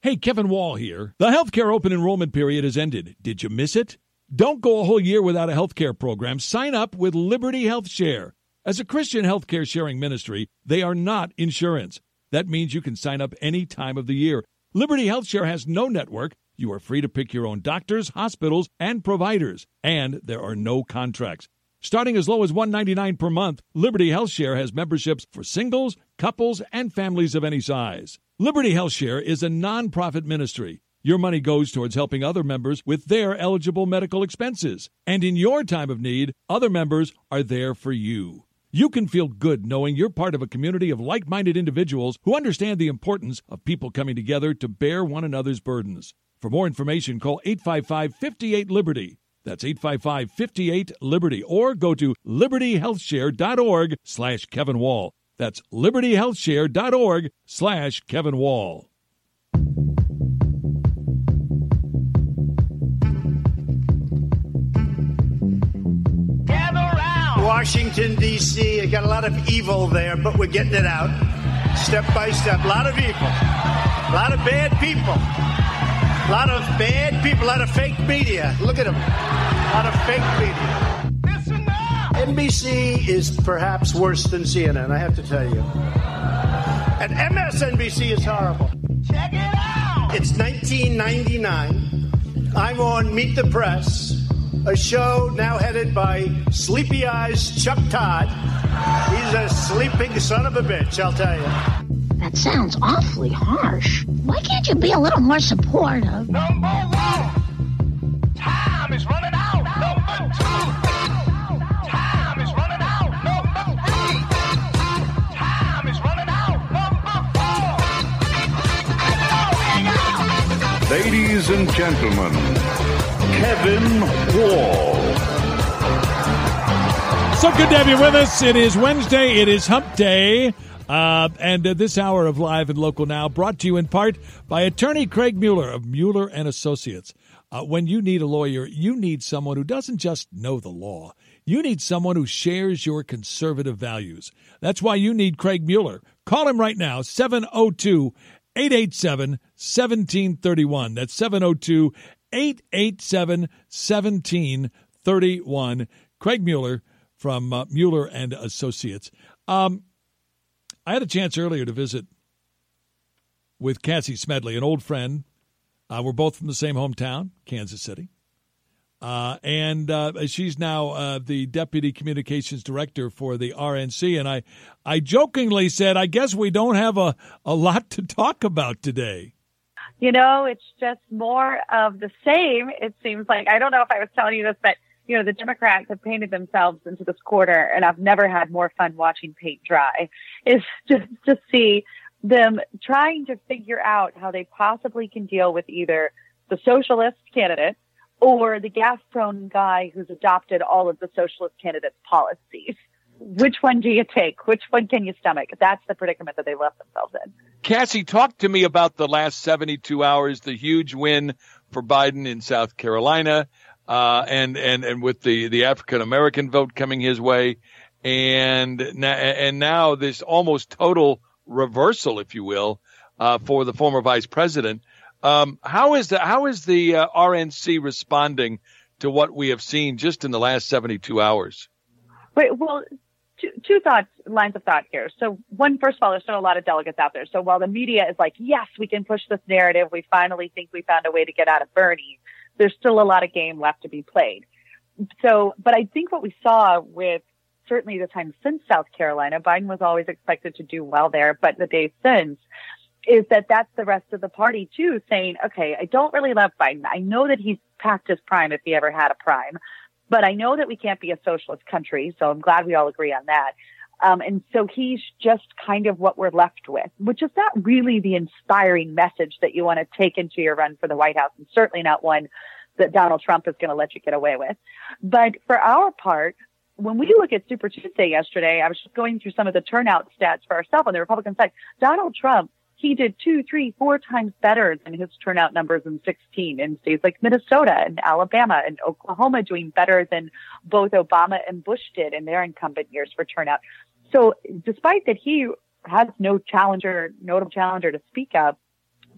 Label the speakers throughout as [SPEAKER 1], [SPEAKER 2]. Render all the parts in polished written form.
[SPEAKER 1] Hey, Kevin Wall here. The healthcare open enrollment period has ended. Did you miss it? Don't go a whole year without a healthcare program. Sign up with Liberty Health Share. As a Christian healthcare sharing ministry, they are not insurance. That means you can sign up any time of the year. Liberty Health Share has no network. You are free to pick your own doctors, hospitals, and providers. And there are no contracts. Starting as low as $1.99 per month, Liberty Health Share has memberships for singles, couples, and families of any size. Liberty Health Share is a nonprofit ministry. Your money goes towards helping other members with their eligible medical expenses. And in your time of need, other members are there for you. You can feel good knowing you're part of a community of like-minded individuals who understand the importance of people coming together to bear one another's burdens. For more information, call 855-58-LIBERTY. That's 855-58-LIBERTY. Or go to libertyhealthshare.org/Kevin Wall. That's libertyhealthshare.org/Kevin Wall.
[SPEAKER 2] Washington, D.C., you got a lot of evil there, but we're getting it out step by step. A lot of evil. A lot of bad people. A lot of bad people. A lot of fake media. Look at them. A lot of fake media. NBC is perhaps worse than CNN, I have to tell you. And MSNBC is horrible. Check it out! It's 1999. I'm on Meet the Press, a show now headed by Sleepy Eyes Chuck Todd. He's a sleeping son of a bitch, I'll tell you.
[SPEAKER 3] That sounds awfully harsh. Why can't you be a little more supportive?
[SPEAKER 4] Number one, time is running out. Number two, time is running out. Number three, time is running out. Number four.
[SPEAKER 5] Ladies and gentlemen, Kevin Wall.
[SPEAKER 1] So good to have you with us. It is Wednesday. It is Hump Day. And this hour of Live and Local Now brought to you in part by attorney Craig Mueller of Mueller and Associates. When you need a lawyer, you need someone who doesn't just know the law. You need someone who shares your conservative values. That's why you need Craig Mueller. Call him right now, 702-887-1731. That's 702-887-1731. Craig Mueller from Mueller and Associates. I had a chance earlier to visit with Cassie Smedley, an old friend. We're both from the same hometown, Kansas City. And she's now the Deputy Communications Director for the RNC. And I jokingly said, I guess we don't have a lot to talk about today.
[SPEAKER 6] You know, it's just more of the same, it seems like. I don't know if I was telling you this, but, you know, the Democrats have painted themselves into this corner, and I've never had more fun watching paint dry. It's just to see them trying to figure out how they possibly can deal with either the socialist candidate or the gas-prone guy who's adopted all of the socialist candidates' policies. Which one do you take? Which one can you stomach? That's the predicament that they left themselves in.
[SPEAKER 7] Cassie, talk to me about the last 72 hours, the huge win for Biden in South Carolina, and with the African-American vote coming his way, and now this almost total reversal, if you will, for the former vice president. How is the RNC responding to what we have seen just in the last 72 hours?
[SPEAKER 6] Wait, well, two lines of thought here. So one, first of all, there's still a lot of delegates out there. So while the media is like, yes, we can push this narrative, we finally think we found a way to get out of Bernie, there's still a lot of game left to be played. So, but I think what we saw with certainly the time since South Carolina, Biden was always expected to do well there, but the days since, is that that's the rest of the party too, saying, okay, I don't really love Biden. I know that he's past his prime if he ever had a prime, but I know that we can't be a socialist country. So I'm glad we all agree on that. And so he's just kind of what we're left with, which is not really the inspiring message that you want to take into your run for the White House, and certainly not one that Donald Trump is going to let you get away with. But for our part, when we look at Super Tuesday yesterday, I was just going through some of the turnout stats for ourselves on the Republican side. Donald Trump, he did 2, 3, 4 times better than his turnout numbers in 2016 in states like Minnesota and Alabama and Oklahoma, doing better than both Obama and Bush did in their incumbent years for turnout. So despite that he has no notable challenger to speak of,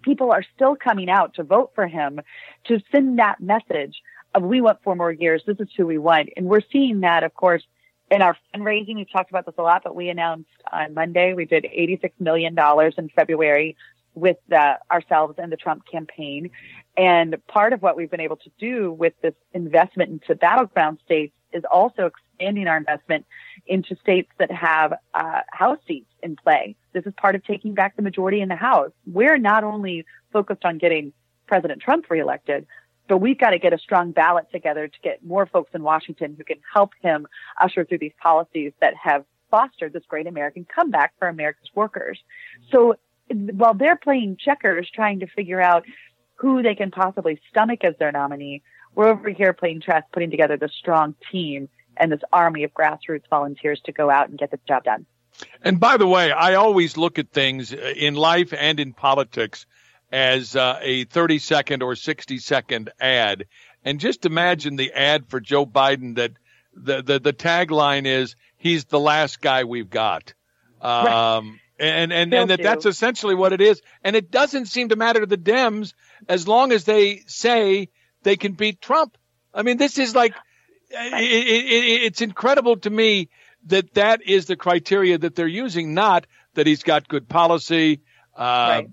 [SPEAKER 6] people are still coming out to vote for him, to send that message of we want 4 more years. This is who we want. And we're seeing that, of course, in our fundraising. We've talked about this a lot, but we announced on Monday, we did $86 million in February with ourselves and the Trump campaign. And part of what we've been able to do with this investment into battleground states is also expanding our investment into states that have House seats in play. This is part of taking back the majority in the House. We're not only focused on getting President Trump reelected, but we've got to get a strong ballot together to get more folks in Washington who can help him usher through these policies that have fostered this great American comeback for America's workers. So while they're playing checkers, trying to figure out who they can possibly stomach as their nominee, we're over here playing chess, putting together this strong team and this army of grassroots volunteers to go out and get the job done.
[SPEAKER 7] And by the way, I always look at things in life and in politics as a 30-second or 60-second ad. And just imagine the ad for Joe Biden that the tagline is, he's the last guy we've got.
[SPEAKER 6] Right.
[SPEAKER 7] And that's essentially what it is. And it doesn't seem to matter to the Dems as long as they say they can beat Trump. I mean, this is like, it's incredible to me that is the criteria that they're using, not that he's got good policy.
[SPEAKER 6] Right.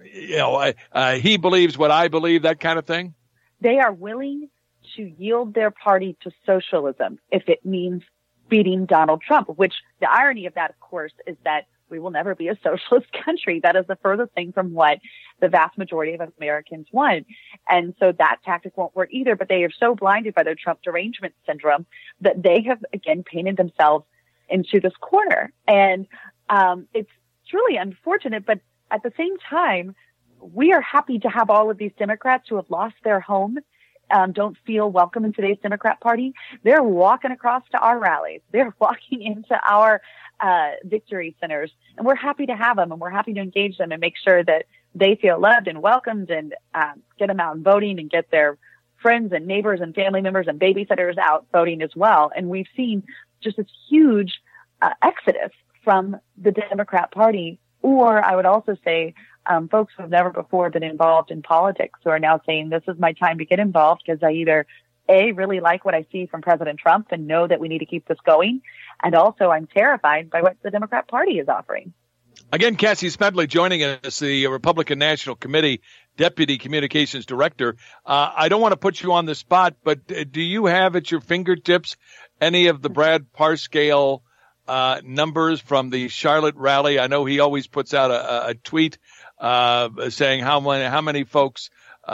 [SPEAKER 7] He believes what I believe, that kind of thing.
[SPEAKER 6] They are willing to yield their party to socialism if it means beating Donald Trump, which the irony of that, of course, is that we will never be a socialist country. That is the furthest thing from what the vast majority of Americans want. And so that tactic won't work either, but they are so blinded by their Trump derangement syndrome that they have, again, painted themselves into this corner. And it's really unfortunate, but at the same time, we are happy to have all of these Democrats who have lost their home, don't feel welcome in today's Democrat Party. They're walking across to our rallies. They're walking into our victory centers, and we're happy to have them, and we're happy to engage them and make sure that they feel loved and welcomed, and get them out and voting, and get their friends and neighbors and family members and babysitters out voting as well. And we've seen just this huge exodus from the Democrat Party, or I would also say folks who have never before been involved in politics who are now saying, this is my time to get involved because I either really like what I see from President Trump and know that we need to keep this going. And also I'm terrified by what the Democrat Party is offering.
[SPEAKER 7] Again, Cassie Smedley joining us, the Republican National Committee Deputy Communications Director. I don't want to put you on the spot, but do you have at your fingertips any of the Brad Parscale numbers from the Charlotte rally? I know he always puts out a tweet saying how many folks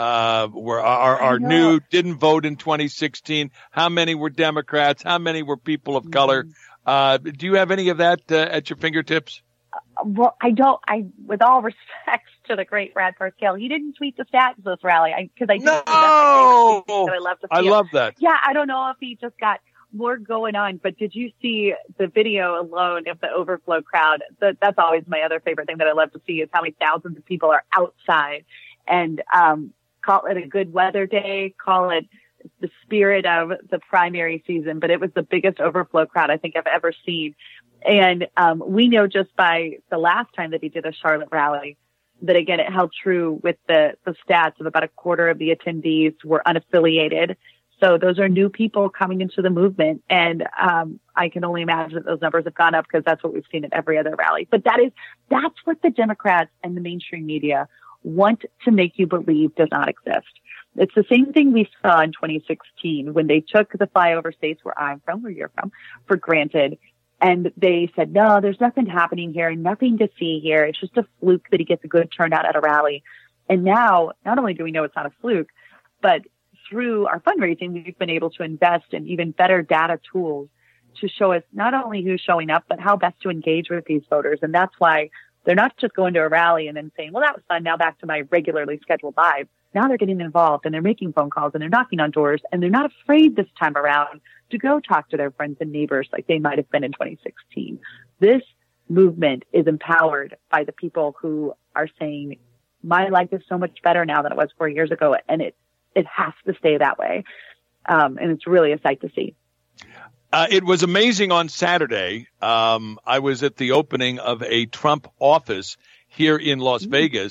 [SPEAKER 7] are new, didn't vote in 2016, how many were Democrats, how many were people of color. Do you have any of that at your fingertips?
[SPEAKER 6] Well, I don't. With all respect to the great Brad Parscale, he didn't tweet the stats of this rally because I love to see
[SPEAKER 7] I love that.
[SPEAKER 6] Yeah, I don't know if he just got more going on, but did you see the video alone of the overflow crowd? That's always my other favorite thing that I love to see is how many thousands of people are outside, and call it a good weather day, call it the spirit of the primary season, but it was the biggest overflow crowd I think I've ever seen. And we know just by the last time that he did a Charlotte rally that, again, it held true with the stats of about a quarter of the attendees were unaffiliated. So those are new people coming into the movement. And I can only imagine that those numbers have gone up because that's what we've seen at every other rally. But that's what the Democrats and the mainstream media want to make you believe does not exist. It's the same thing we saw in 2016 when they took the flyover states where I'm from, where you're from, for granted. And they said, no, there's nothing happening here, nothing to see here. It's just a fluke that he gets a good turnout at a rally. And now, not only do we know it's not a fluke, but through our fundraising, we've been able to invest in even better data tools to show us not only who's showing up, but how best to engage with these voters. And that's why they're not just going to a rally and then saying, well, that was fun. Now back to my regularly scheduled live. Now they're getting involved and they're making phone calls and they're knocking on doors and they're not afraid this time around to go talk to their friends and neighbors like they might have been in 2016. This movement is empowered by the people who are saying, my life is so much better now than it was 4 years ago. And it has to stay that way. And it's really a sight to see.
[SPEAKER 7] It was amazing on Saturday. I was at the opening of a Trump office here in Las Vegas.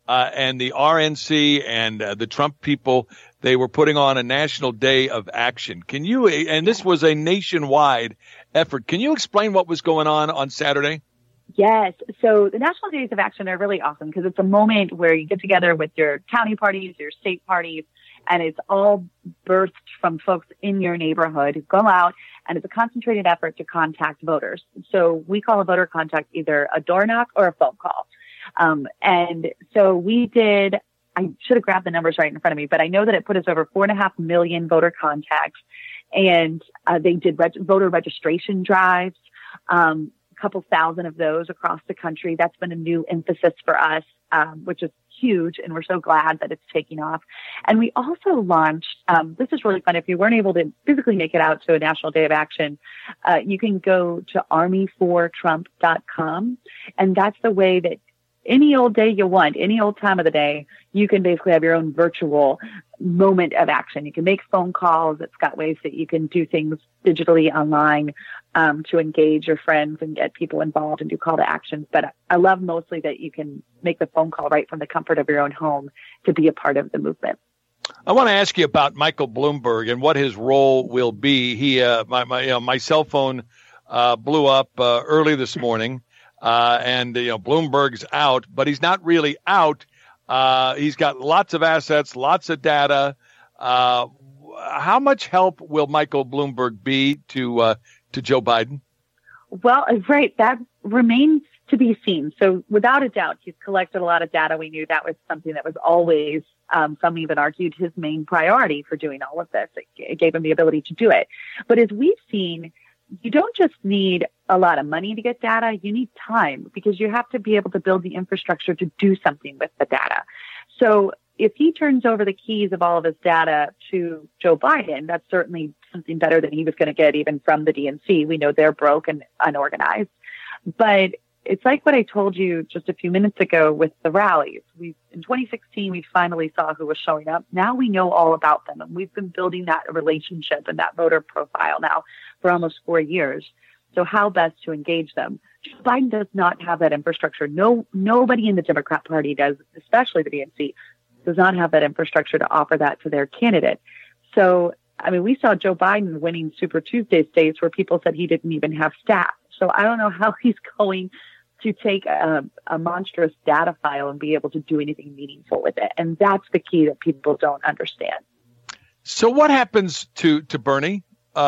[SPEAKER 7] and the RNC and the Trump people, they were putting on a national day of action. Can you, and this was a nationwide effort, can you explain what was going on Saturday?
[SPEAKER 6] Yes. So the National Days of Action are really awesome because it's a moment where you get together with your county parties, your state parties, and it's all birthed from folks in your neighborhood who go out, and it's a concentrated effort to contact voters. So we call a voter contact either a door knock or a phone call. And so we did, I should have grabbed the numbers right in front of me, but I know that it put us over 4.5 million voter contacts, and they did voter registration drives. Couple thousand of those across the country. That's been a new emphasis for us, which is huge. And we're so glad that it's taking off. And we also launched, this is really fun. If you weren't able to physically make it out to a National Day of Action, you can go to armyfortrump.com. And that's the way that any old day you want, any old time of the day, you can basically have your own virtual moment of action. You can make phone calls. It's got ways that you can do things digitally online to engage your friends and get people involved and do call to actions. But I love mostly that you can make the phone call right from the comfort of your own home to be a part of the movement.
[SPEAKER 7] I want to ask you about Michael Bloomberg and what his role will be. He, my cell phone blew up early this morning, and Bloomberg's out, but he's not really out. He's got lots of assets, lots of data. How much help will Michael Bloomberg be to Joe Biden?
[SPEAKER 6] Well, right. That remains to be seen. So without a doubt, he's collected a lot of data. We knew that was something that was always, some even argued, his main priority for doing all of this. It gave him the ability to do it. But as we've seen, you don't just need a lot of money to get data. You need time because you have to be able to build the infrastructure to do something with the data. So if he turns over the keys of all of his data to Joe Biden, that's certainly something better than he was going to get even from the DNC. We know they're broke and unorganized. But it's like what I told you just a few minutes ago with the rallies. In 2016, we finally saw who was showing up. Now we know all about them. And we've been building that relationship and that voter profile now for almost 4 years. So how best to engage them? Joe Biden does not have that infrastructure. Nobody in the Democrat Party does, especially the DNC, does not have that infrastructure to offer that to their candidate. So, I mean, we saw Joe Biden winning Super Tuesday states where people said he didn't even have staff. So I don't know how he's going to take a monstrous data file and be able to do anything meaningful with it. And that's the key that people don't understand.
[SPEAKER 7] So what happens to Bernie?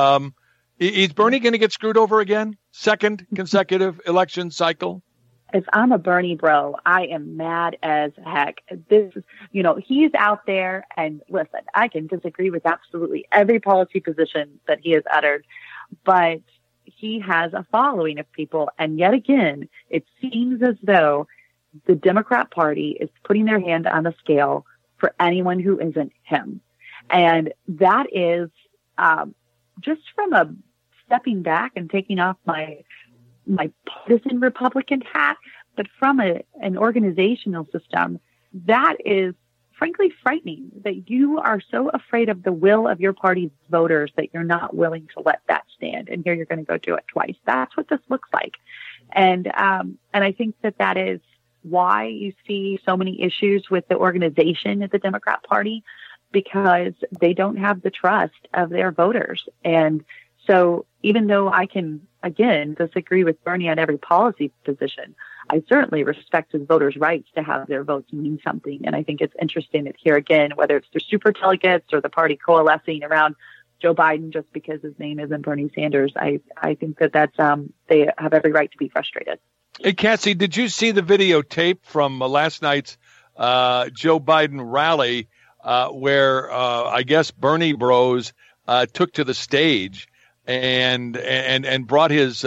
[SPEAKER 7] Is Bernie going to get screwed over again? Second consecutive election cycle?
[SPEAKER 6] If I'm a Bernie bro, I am mad as heck. This is, he's out there, and listen, I can disagree with absolutely every policy position that he has uttered, but he has a following of people. And yet again, it seems as though the Democrat Party is putting their hand on the scale for anyone who isn't him. And that is just from a stepping back and taking off my partisan Republican hat, but from an organizational system, that is frankly frightening, that you are so afraid of the will of your party's voters that you're not willing to let that stand. And here you're going to go do it twice. That's what this looks like. And I think that is why you see so many issues with the organization of the Democrat Party, because they don't have the trust of their voters. And so even though I can, again, disagree with Bernie on every policy position, I certainly respect his voters' rights to have their votes mean something. And I think it's interesting that here again, whether it's the super delegates or the party coalescing around Joe Biden just because his name isn't Bernie Sanders, I think that's they have every right to be frustrated.
[SPEAKER 7] Hey, Cassie, did you see the videotape from last night's Joe Biden rally where I guess Bernie Bros took to the stage and brought his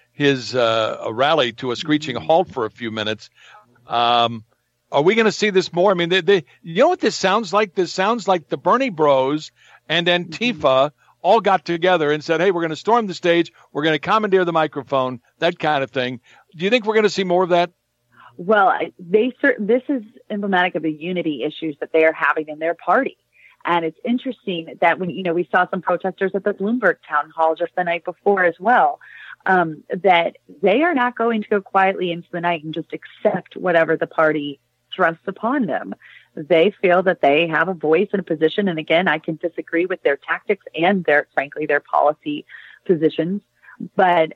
[SPEAKER 7] rally to a screeching halt for a few minutes? Are we going to see this more? I mean, you know what this sounds like? This sounds like the Bernie Bros and Antifa all got together and said, hey, we're going to storm the stage. We're going to commandeer the microphone, that kind of thing. Do you think we're going to see more of that?
[SPEAKER 6] Well, this is emblematic of the unity issues that they are having in their party. And it's interesting that when, we saw some protesters at the Bloomberg town hall just the night before as well, that they are not going to go quietly into the night and just accept whatever the party thrust upon them. They feel that they have a voice and a position. And again, I can disagree with their tactics and frankly, their policy positions. But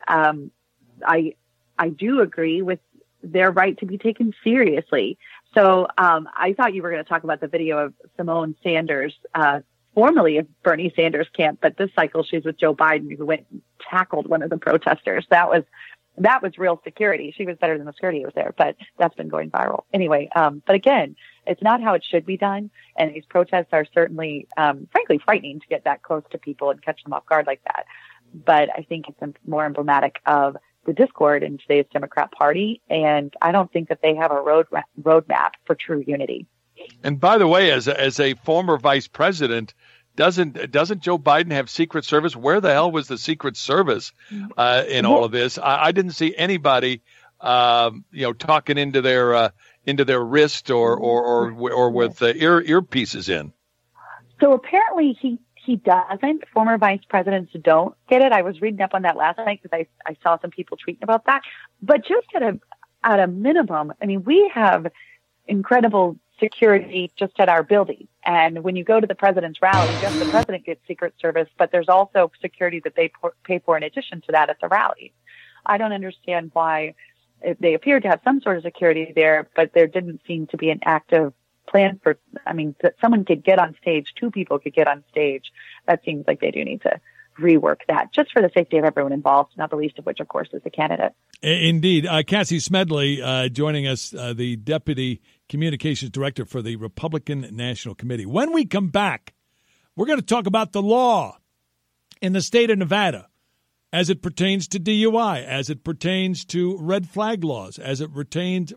[SPEAKER 6] I do agree with their right to be taken seriously. So I thought you were going to talk about the video of Simone Sanders, formerly of Bernie Sanders' camp, but this cycle she's with Joe Biden, who went and tackled one of the protesters. That was real security. She was better than the security who was there, but that's been going viral. Anyway, but again, it's not how it should be done. And these protests are certainly, frankly, frightening to get that close to people and catch them off guard like that. But I think it's more emblematic of the discord in today's Democrat Party. And I don't think that they have a roadmap for true unity. And
[SPEAKER 7] by the way, as a former vice president, doesn't Joe Biden have Secret Service? Where the hell was the Secret Service in all of this? I didn't see anybody, talking into their wrist or with earpieces in. So apparently he doesn't. Former vice presidents don't get it. I was reading up on that last night because I saw some people tweeting about that. But just at a minimum, I mean, we have incredible security just at our building. And when you go to the president's rally, yes, the president gets Secret Service, but there's also security that they pay for in addition to that at the rally. I don't understand why they appeared to have some sort of security there, but there didn't seem to be an active plan for, that someone could get on stage, two people could get on stage. That seems like they do need to rework that just for the safety of everyone involved, not the least of which, of course, is the candidate. Indeed. Cassie Smedley joining us, the Deputy Communications Director for the Republican National Committee. When we come back, we're going to talk about the law in the state of Nevada as it pertains to DUI, as it pertains to red flag laws, as it pertains,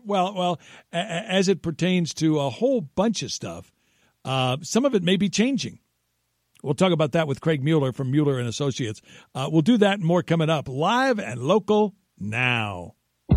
[SPEAKER 7] as it pertains to a whole bunch of stuff. Some of it may be changing. We'll talk about that with Craig Mueller from Mueller and Associates. We'll do that and more coming up live and local now.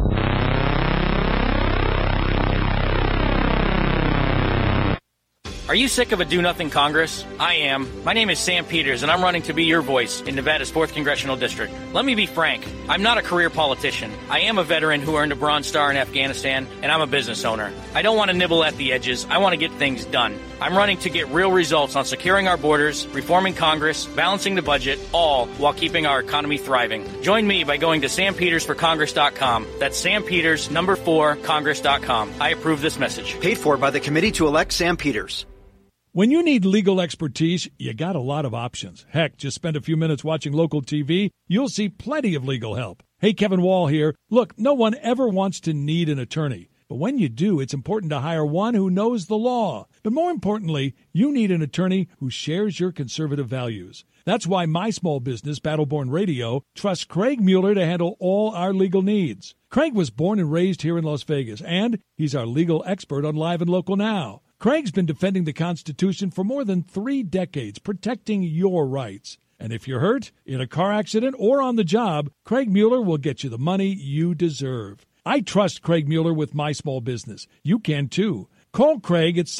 [SPEAKER 8] Are you sick of a do-nothing Congress? I am. My name is Sam Peters, and I'm running to be your voice in Nevada's 4th Congressional District. Let me be frank. I'm not a career politician. I am a veteran who earned a Bronze Star in Afghanistan, and I'm a business owner. I don't want to nibble at the edges. I want to get things done. I'm running to get real results on securing our borders, reforming Congress, balancing the budget, all while keeping our economy thriving. Join me by going to sampetersforcongress.com. That's sampetersnumber4congress.com. I approve this message.
[SPEAKER 9] Paid for by the Committee to Elect Sam Peters.
[SPEAKER 1] When you need legal expertise, you got a lot of options. Heck, just spend a few minutes watching local TV. You'll see plenty of legal help. Hey, Kevin Wall here. Look, no one ever wants to need an attorney. But when you do, it's important to hire one who knows the law. But more importantly, you need an attorney who shares your conservative values. That's why my small business, Battleborn Radio, trusts Craig Mueller to handle all our legal needs. Craig was born and raised here in Las Vegas, and he's our legal expert on Live and Local Now. Craig's been defending the Constitution for more than 3 decades, protecting your rights. And if you're hurt, in a car accident, or on the job, Craig Mueller will get you the money you deserve. I trust Craig Mueller with my small business. You can too. Call Craig at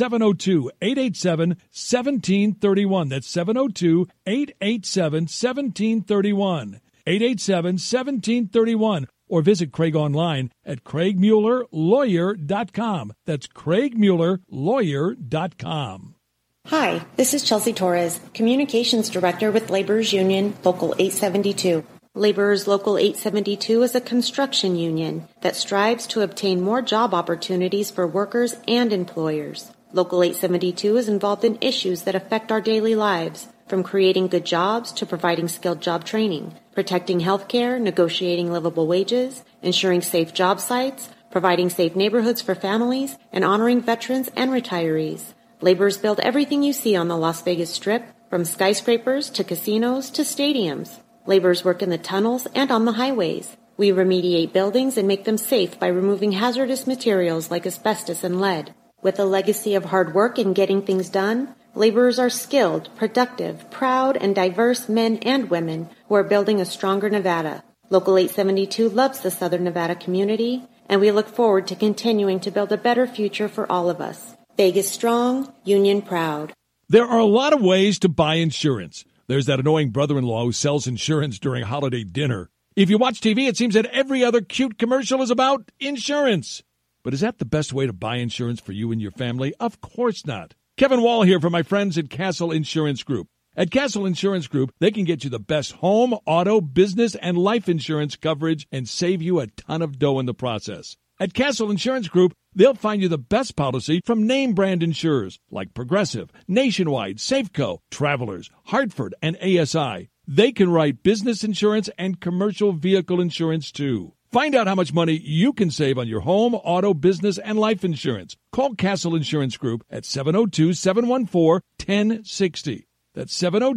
[SPEAKER 1] 702-887-1731. That's 702-887-1731. 887-1731. Or visit Craig online at CraigMuellerLawyer.com. That's CraigMuellerLawyer.com.
[SPEAKER 10] Hi, this is Chelsea Torres, Communications Director with Laborers Union Local 872. Laborers Local 872 is a construction union that strives to obtain more job opportunities for workers and employers. Local 872 is involved in issues that affect our daily lives, from creating good jobs to providing skilled job training, protecting health care, negotiating livable wages, ensuring safe job sites, providing safe neighborhoods for families, and honoring veterans and retirees. Laborers build everything you see on the Las Vegas Strip, from skyscrapers to casinos to stadiums. Laborers work in the tunnels and on the highways. We remediate buildings and make them safe by removing hazardous materials like asbestos and lead. With a legacy of hard work and getting things done, laborers are skilled, productive, proud, and diverse men and women who are building a stronger Nevada. Local 872 loves the Southern Nevada community, and we look forward to continuing to build a better future for all of us. Vegas strong, union proud.
[SPEAKER 1] There are a lot of ways to buy insurance. There's that annoying brother-in-law who sells insurance during holiday dinner. If you watch TV, it seems that every other cute commercial is about insurance. But is that the best way to buy insurance for you and your family? Of course not. Kevin Wall here for my friends at Castle Insurance Group. At Castle Insurance Group, they can get you the best home, auto, business, and life insurance coverage and save you a ton of dough in the process. At Castle Insurance Group, they'll find you the best policy from name brand insurers like Progressive, Nationwide, Safeco, Travelers, Hartford, and ASI. They can write business insurance and commercial vehicle insurance too. Find out how much money you can save on your home, auto, business, and life insurance. Call Castle Insurance Group at 702-714-1060. That's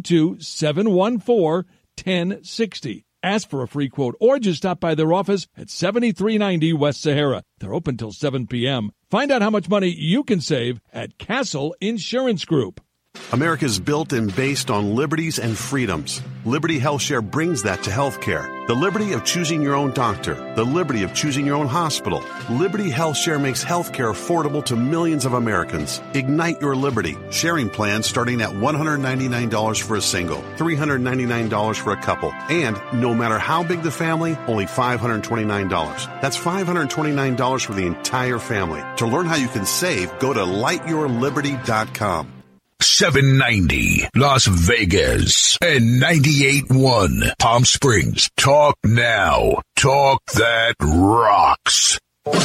[SPEAKER 1] 702-714-1060. Ask for a free quote or just stop by their office at 7390 West Sahara. They're open till 7 p.m. Find out how much money you can save at Castle Insurance Group.
[SPEAKER 11] America's built and based on liberties and freedoms. Liberty HealthShare brings that to healthcare. The liberty of choosing your own doctor. The liberty of choosing your own hospital. Liberty HealthShare makes healthcare affordable to millions of Americans. Ignite your liberty. Sharing plans starting at $199 for a single, $399 for a couple, and no matter how big the family, only $529. That's $529 for the entire family. To learn how you can save, go to lightyourliberty.com.
[SPEAKER 12] 790 Las Vegas and 98.1 Palm Springs. Talk now. Talk that rocks.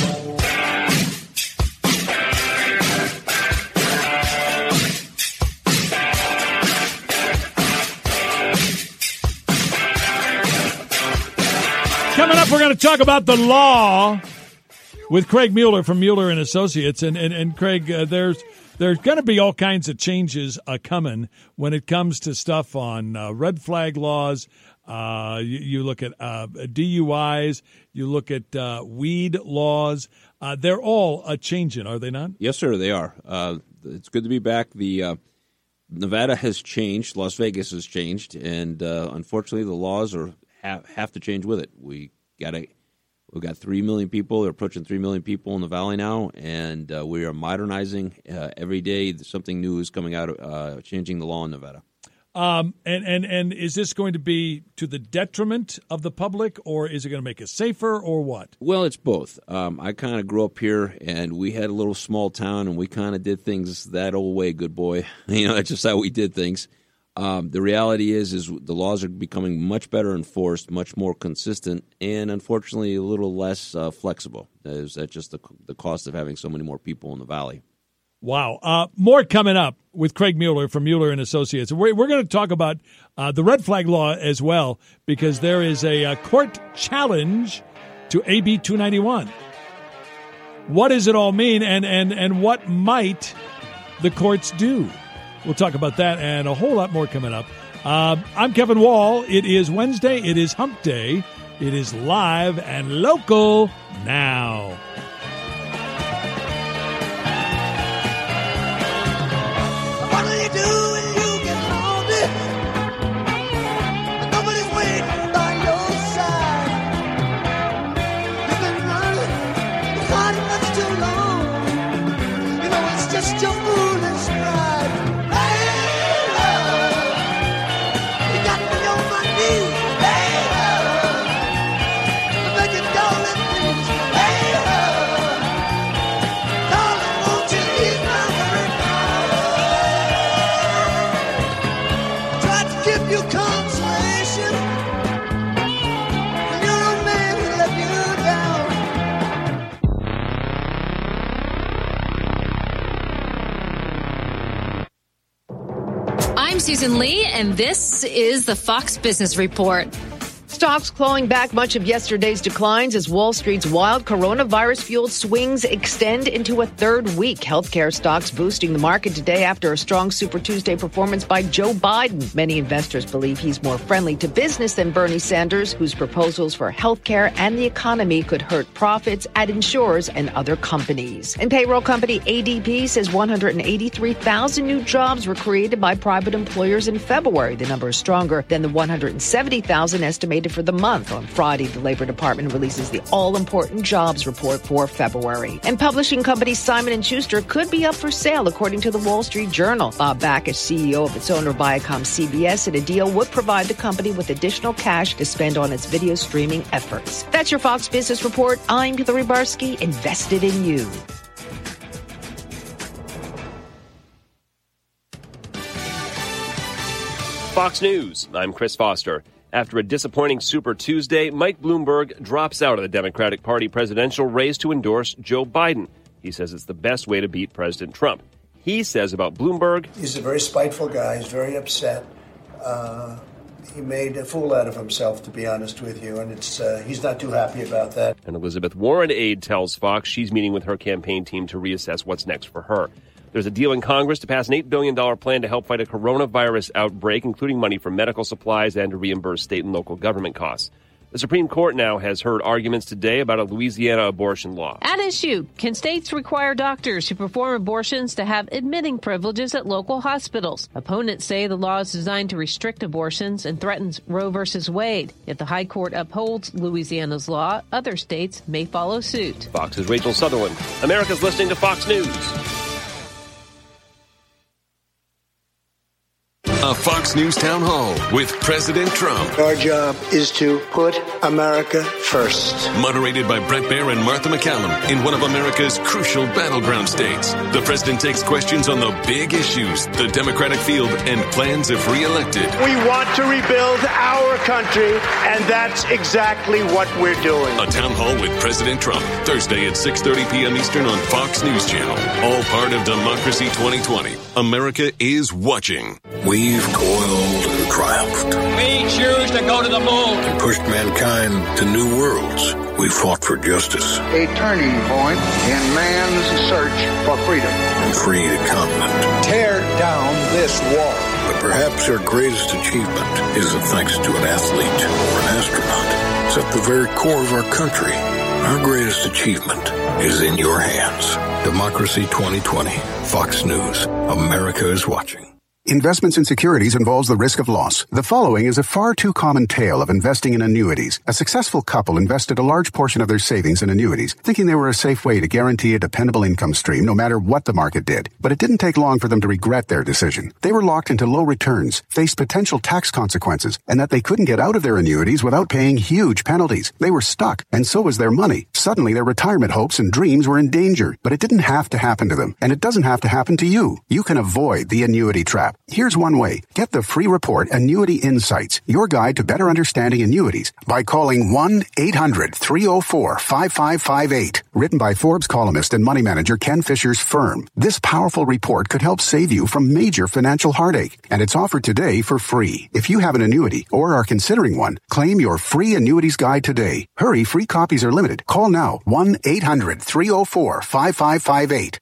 [SPEAKER 1] Coming up, we're going to talk about the law with Craig Mueller from Mueller and Associates. And Craig, there's going to be all kinds of changes coming when it comes to stuff on red flag laws. You look at DUIs. You look at weed laws. They're all changing, are they not?
[SPEAKER 13] Yes, sir, they are. It's good to be back. The Nevada has changed. Las Vegas has changed. And unfortunately, the laws have to change with it. We've got 3 million people. They're approaching 3 million people in the valley now, and we are modernizing every day. Something new is coming out, changing the law in Nevada.
[SPEAKER 1] And is this going to be to the detriment of the public, or is it going to make us safer, or what?
[SPEAKER 13] Well, it's both. I kind of grew up here, and we had a little small town, and we kind of did things that old way, good boy. That's just how we did things. The reality is the laws are becoming much better enforced, much more consistent, and unfortunately a little less flexible. Is that just the cost of having so many more people in the valley?
[SPEAKER 1] Wow. More coming up with Craig Mueller from Mueller and Associates. We're going to talk about the red flag law as well, because there is a court challenge to AB 291. What does it all mean, and what might the courts do? We'll talk about that and a whole lot more coming up. I'm Kevin Wall. It is Wednesday. It is Hump Day. It is live and local now.
[SPEAKER 4] What do you do when you get lonely? Nobody's waiting by your side. You've been running, it's hard much too long. You know it's just your foolish pride.
[SPEAKER 14] I'm Susan Lee, and this is the Fox Business Report.
[SPEAKER 15] Stocks clawing back much of yesterday's declines as Wall Street's wild coronavirus-fueled swings extend into a third week. Healthcare stocks boosting the market today after a strong Super Tuesday performance by Joe Biden. Many investors believe he's more friendly to business than Bernie Sanders, whose proposals for healthcare and the economy could hurt profits at insurers and other companies. And payroll company ADP says 183,000 new jobs were created by private employers in February. The number is stronger than the 170,000 estimated updated for the month. On Friday, the Labor Department releases the all-important jobs report for February. And publishing company Simon & Schuster could be up for sale, according to the Wall Street Journal. Bob Bakish, CEO of its owner Viacom CBS, said a deal would provide the company with additional cash to spend on its video streaming efforts. That's your Fox Business Report. I'm Hillary Barsky, invested in you.
[SPEAKER 16] Fox News, I'm Chris Foster. After a disappointing Super Tuesday, Mike Bloomberg drops out of the Democratic Party presidential race to endorse Joe Biden. He says it's the best way to beat President Trump. He says about Bloomberg,
[SPEAKER 17] he's a very spiteful guy. He's very upset. He made a fool out of himself, to be honest with you, and he's not too happy about that.
[SPEAKER 16] An Elizabeth Warren aide tells Fox she's meeting with her campaign team to reassess what's next for her. There's a deal in Congress to pass an $8 billion plan to help fight a coronavirus outbreak, including money for medical supplies and to reimburse state and local government costs. The Supreme Court now has heard arguments today about a Louisiana abortion law.
[SPEAKER 18] At issue, can states require doctors who perform abortions to have admitting privileges at local hospitals? Opponents say the law is designed to restrict abortions and threatens Roe v. Wade. If the High Court upholds Louisiana's law, other states may follow suit.
[SPEAKER 16] Fox's Rachel Sutherland. America's listening to Fox News.
[SPEAKER 19] A Fox News Town Hall with President Trump.
[SPEAKER 17] Our job is to put America first.
[SPEAKER 19] Moderated by Brett Baer and Martha McCallum in one of America's crucial battleground states. The president takes questions on the big issues, the Democratic field, and plans if re-elected.
[SPEAKER 2] We want to rebuild our country, and that's exactly what we're doing.
[SPEAKER 19] A Town Hall with President Trump, Thursday at 6:30 p.m. Eastern on Fox News Channel. All part of Democracy 2020. America is watching.
[SPEAKER 20] We've toiled and triumphed.
[SPEAKER 8] We choose to go to the moon.
[SPEAKER 20] And pushed mankind to new worlds. We fought for justice.
[SPEAKER 21] A turning point in man's search for freedom.
[SPEAKER 20] And freed a continent.
[SPEAKER 21] Tear down this wall.
[SPEAKER 20] But perhaps our greatest achievement isn't thanks to an athlete or an astronaut. It's at the very core of our country. Our greatest achievement is in your hands. Democracy 2020. Fox News. America is watching.
[SPEAKER 22] Investments in securities involves the risk of loss. The following is a far too common tale of investing in annuities. A successful couple invested a large portion of their savings in annuities, thinking they were a safe way to guarantee a dependable income stream no matter what the market did. But it didn't take long for them to regret their decision. They were locked into low returns, faced potential tax consequences, and that they couldn't get out of their annuities without paying huge penalties. They were stuck, and so was their money. Suddenly, their retirement hopes and dreams were in danger. But it didn't have to happen to them, and it doesn't have to happen to you. You can avoid the annuity trap. Here's one way. Get the free report, Annuity Insights, your guide to better understanding annuities, by calling 1-800-304-5558. Written by Forbes columnist and money manager Ken Fisher's firm. This powerful report could help save you from major financial heartache, and it's offered today for free. If you have an annuity or are considering one, claim your free annuities guide today. Hurry, free copies are limited. Call now, 1-800-304-5558.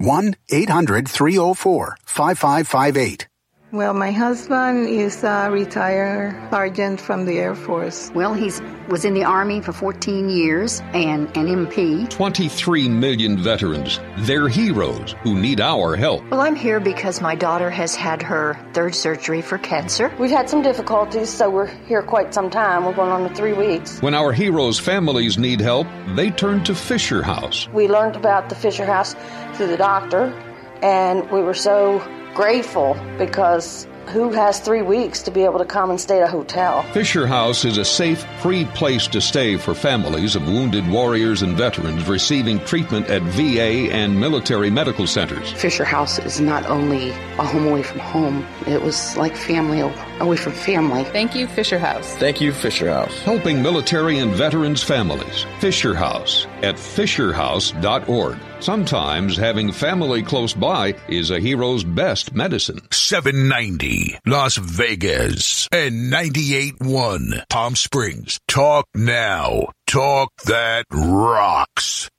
[SPEAKER 22] 1-800-304-5558.
[SPEAKER 23] Well, my husband is a retired sergeant from the Air Force.
[SPEAKER 24] Well, he was in the Army for 14 years and an MP.
[SPEAKER 25] 23 million veterans. They're heroes who need our help.
[SPEAKER 26] Well, I'm here because my daughter has had her third surgery for cancer.
[SPEAKER 27] We've had some difficulties, so we're here quite some time. We're going on to 3 weeks.
[SPEAKER 25] When our heroes' families need help, they turn to Fisher House.
[SPEAKER 27] We learned about the Fisher House through the doctor, and we were so grateful because who has 3 weeks to be able to come and stay at a hotel?
[SPEAKER 25] Fisher House is a safe, free place to stay for families of wounded warriors and veterans receiving treatment at VA and military medical centers.
[SPEAKER 28] Fisher House is not only a home away from home, it was like family away from family.
[SPEAKER 29] Thank you, Fisher House.
[SPEAKER 25] Thank you, Fisher House. Helping military and veterans families. Fisher House at fisherhouse.org. Sometimes having family close by is a hero's best medicine.
[SPEAKER 12] 790 Las Vegas and 98.1 Palm Springs. Talk now. Talk that rocks.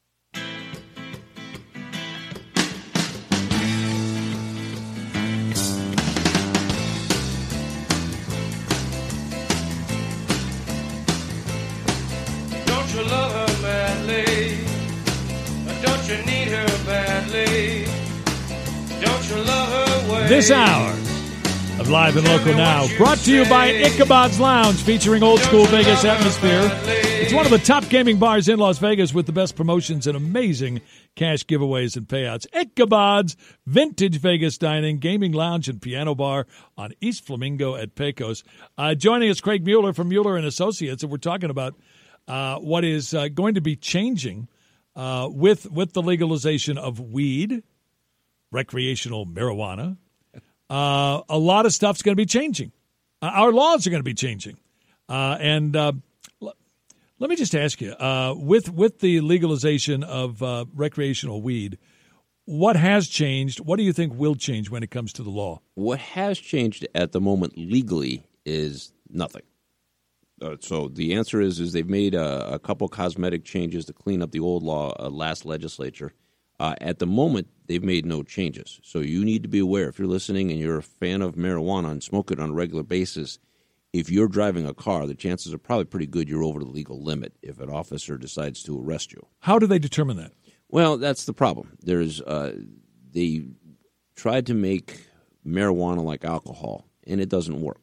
[SPEAKER 4] Don't you love her madly? Don't you need her badly? Don't you love her way?
[SPEAKER 1] This hour of Live and Local Now. Brought to you by Ichabod's Lounge, featuring old school Vegas atmosphere. It's one of the top gaming bars in Las Vegas with the best promotions and amazing cash giveaways and payouts. Ichabod's Vintage Vegas Dining, Gaming Lounge, and Piano Bar on East Flamingo at Pecos. Joining us, Craig Mueller from Mueller and Associates, and we're talking about what is going to be changing with the legalization of weed, recreational marijuana. A lot of stuff's going to be changing. Our laws are going to be changing. Let me just ask you, with the legalization of recreational weed, what has changed? What do you think will change when it comes to the law?
[SPEAKER 3] What has changed at the moment legally is nothing. So the answer is they've made a couple cosmetic changes to clean up the old law last legislature. At the moment, they've made no changes. So you need to be aware, if you're listening and you're a fan of marijuana and smoke it on a regular basis, if you're driving a car, the chances are probably pretty good you're over the legal limit if an officer decides to arrest you.
[SPEAKER 1] How do they determine that?
[SPEAKER 3] Well, that's the problem. They tried to make marijuana like alcohol, and it doesn't work.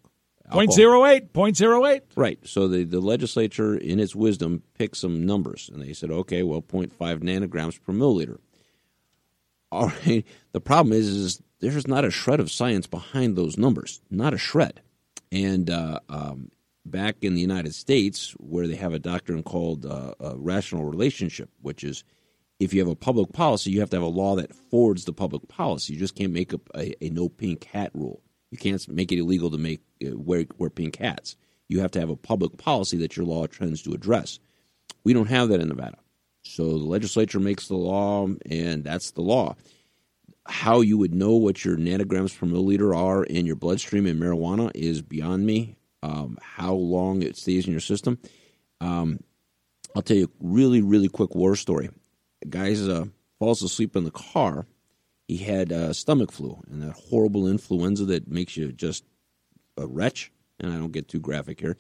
[SPEAKER 1] 0.08.
[SPEAKER 3] Right. So the legislature, in its wisdom, picked some numbers, and they said, okay, well, 0.5 nanograms per milliliter. All right. The problem is there's not a shred of science behind those numbers, not a shred. And back in the United States, where they have a doctrine called a rational relationship, which is if you have a public policy, you have to have a law that forwards the public policy. You just can't make up a no pink hat rule. You can't make it illegal to make wear pink hats. You have to have a public policy that your law tends to address. We don't have that in Nevada. So the legislature makes the law, and that's the law. How you would know what your nanograms per milliliter are in your bloodstream in marijuana is beyond me. How long it stays in your system. I'll tell you a really, really quick war story. A guy falls asleep in the car. He had stomach flu and that horrible influenza that makes you just a wretch. And I don't get too graphic here.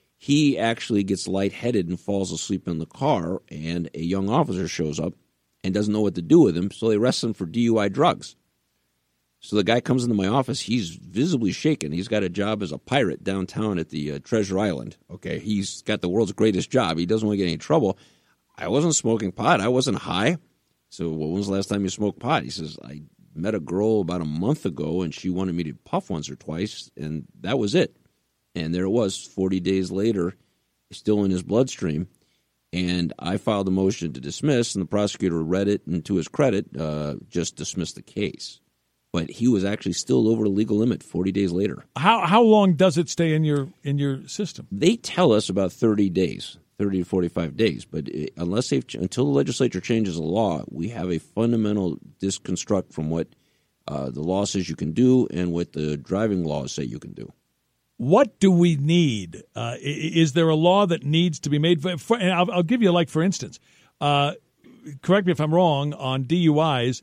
[SPEAKER 3] He actually gets lightheaded and falls asleep in the car, and a young officer shows up and doesn't know what to do with him, so they arrest him for DUI drugs. So the guy comes into my office. He's visibly shaken. He's got a job as a pirate downtown at the Treasure Island. Okay, he's got the world's greatest job. He doesn't want to get any trouble. I wasn't smoking pot. I wasn't high. So when was the last time you smoked pot? He says, I met a girl about a month ago, and she wanted me to puff once or twice, and that was it. And there it was, 40 days later, still in his bloodstream. And I filed a motion to dismiss, and the prosecutor read it, and to his credit, just dismissed the case. But he was actually still over the legal limit 40 days later.
[SPEAKER 1] How long does it stay in your system?
[SPEAKER 3] They tell us about 30 days, 30 to 45 days. But until the legislature changes the law, we have a fundamental disconstruct from what the law says you can do and what the driving laws say you can do.
[SPEAKER 1] What do we need? Is there a law that needs to be made? And I'll give you, for instance, correct me if I'm wrong, on DUIs,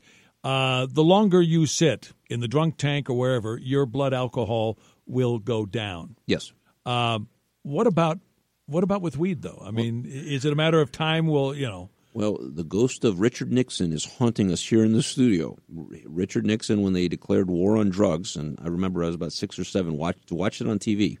[SPEAKER 1] the longer you sit in the drunk tank or wherever, your blood alcohol will go down.
[SPEAKER 3] Yes.
[SPEAKER 1] What about with weed, though? I mean, is it a matter of time?
[SPEAKER 3] Well, the ghost of Richard Nixon is haunting us here in the studio. Richard Nixon, when they declared war on drugs, and I remember I was about 6 or 7 to watch it on TV.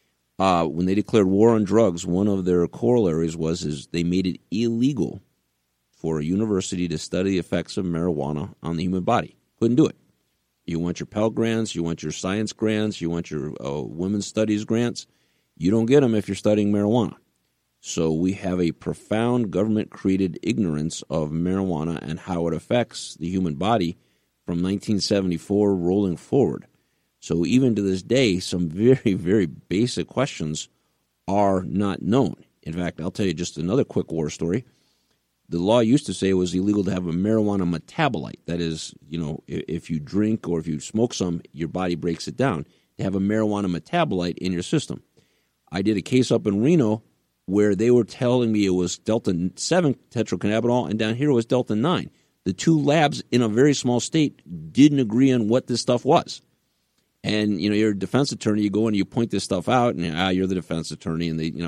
[SPEAKER 3] When they declared war on drugs, one of their corollaries was they made it illegal for a university to study the effects of marijuana on the human body. Couldn't do it. You want your Pell Grants, you want your science grants, you want your women's studies grants. You don't get them if you're studying marijuana. So we have a profound government-created ignorance of marijuana and how it affects the human body from 1974 rolling forward. So even to this day, some very, very basic questions are not known. In fact, I'll tell you just another quick war story. The law used to say it was illegal to have a marijuana metabolite. That is, if you drink or if you smoke some, your body breaks it down. To have a marijuana metabolite in your system. I did a case up in Reno where they were telling me it was Delta 7 tetracannabinol, and down here it was Delta 9. The two labs in a very small state didn't agree on what this stuff was. And, you're a defense attorney, you go in and you point this stuff out, and you're the defense attorney, and they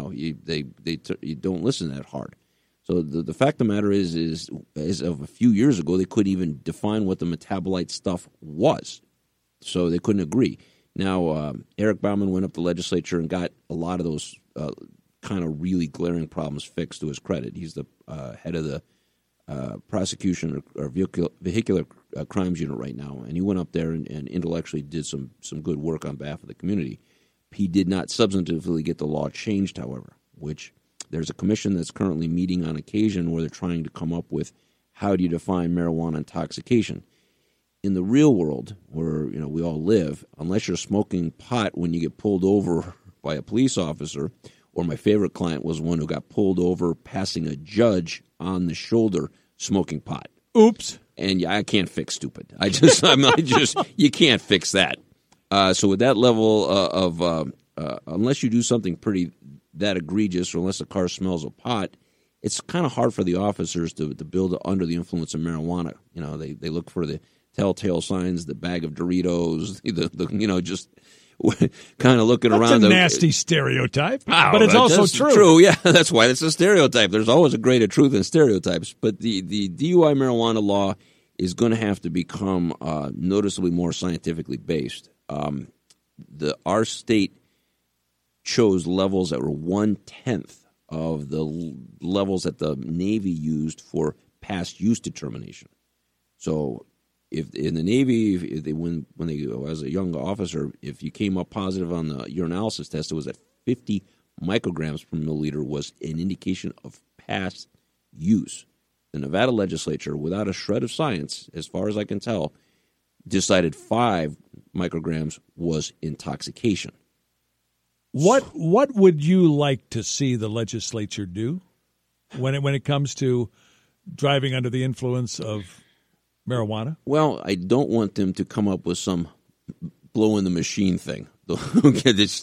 [SPEAKER 3] don't listen that hard. So the fact of the matter is as of a few years ago, they couldn't even define what the metabolite stuff was. So they couldn't agree. Now, Eric Bauman went up to the legislature and got a lot of those kind of really glaring problems fixed to his credit. He's the head of the prosecution or vehicular crimes unit right now, and he went up there and intellectually did some good work on behalf of the community. He did not substantively get the law changed, however, which there's a commission that's currently meeting on occasion where they're trying to come up with how do you define marijuana intoxication. In the real world, where we all live, unless you're smoking pot when you get pulled over by a police officer, or my favorite client was one who got pulled over passing a judge on the shoulder smoking pot.
[SPEAKER 1] Oops.
[SPEAKER 3] And yeah, I can't fix stupid. You can't fix that. So with that level of unless you do something pretty that egregious, or unless the car smells of pot, it's kind of hard for the officers to build under the influence of marijuana. They look for the telltale signs, the bag of Doritos, just kind of looking around.
[SPEAKER 1] That's a nasty stereotype, but it's also true.
[SPEAKER 3] True, yeah, that's why it's a stereotype. There's always a grain of truth in stereotypes. But the DUI marijuana law is going to have to become noticeably more scientifically based. Our state chose levels that were 1/10 of the levels that the Navy used for past use determination. So, if in the Navy, when they as a young officer, if you came up positive on the urinalysis test, it was at 50 micrograms per milliliter was an indication of past use. The Nevada legislature, without a shred of science, as far as I can tell, decided 5 micrograms was intoxication.
[SPEAKER 1] What would you like to see the legislature do when it comes to driving under the influence of marijuana?
[SPEAKER 3] Well, I don't want them to come up with some blow in the machine thing. And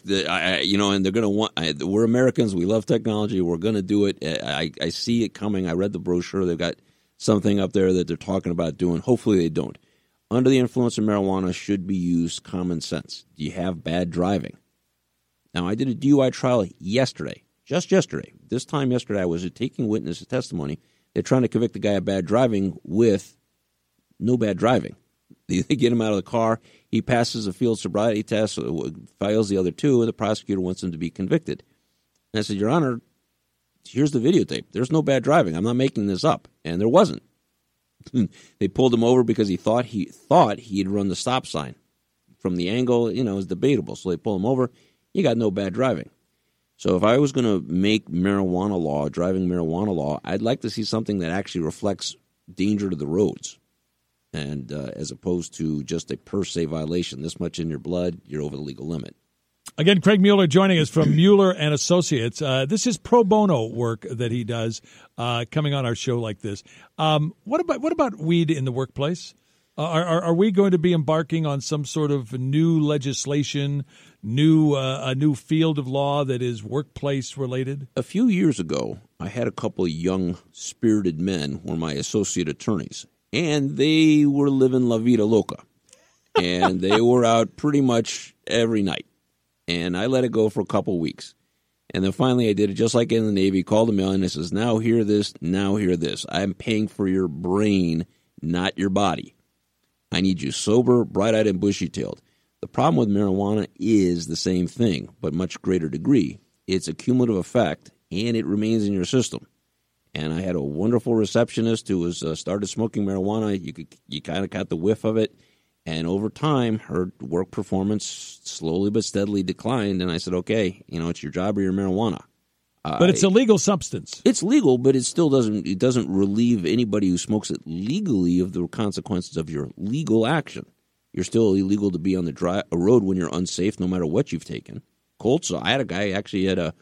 [SPEAKER 3] they're going to want. We're Americans. We love technology. We're going to do it. I see it coming. I read the brochure. They've got something up there that they're talking about doing. Hopefully they don't. Under the influence of marijuana should be used common sense. Do you have bad driving? Now, I did a DUI trial yesterday, just yesterday. This time yesterday, I was taking witness testimony. They're trying to convict the guy of bad driving with no bad driving. They get him out of the car. He passes a field sobriety test, fails the other 2, and the prosecutor wants him to be convicted. And I said, Your Honor, here's the videotape. There's no bad driving. I'm not making this up. And there wasn't. They pulled him over because he thought he'd run the stop sign. From the angle, it was debatable. So they pulled him over. You got no bad driving. So if I was going to make driving marijuana law, I'd like to see something that actually reflects danger to the roads, and as opposed to just a per se violation. This much in your blood, you're over the legal limit.
[SPEAKER 1] Again, Craig Mueller joining us from Mueller and Associates. This is pro bono work that he does, coming on our show like this. What about weed in the workplace? Are we going to be embarking on some sort of new legislation, a new field of law that is workplace related?
[SPEAKER 3] A few years ago, I had a couple of young, spirited men who were my associate attorneys, and they were living la vida loca, and they were out pretty much every night. And I let it go for a couple of weeks. And then finally I did it just like in the Navy, called them in and I says, now hear this, now hear this. I'm paying for your brain, not your body. I need you sober, bright-eyed, and bushy-tailed. The problem with marijuana is the same thing, but much greater degree. It's a cumulative effect, and it remains in your system. And I had a wonderful receptionist who was started smoking marijuana. You kind of got the whiff of it. And over time, her work performance slowly but steadily declined. And I said, okay, it's your job or your marijuana.
[SPEAKER 1] But it's a legal substance.
[SPEAKER 3] It's legal, but it still doesn't relieve anybody who smokes it legally of the consequences of your legal action. You're still illegal to be on the road when you're unsafe, no matter what you've taken. Cold. So I had a guy actually had a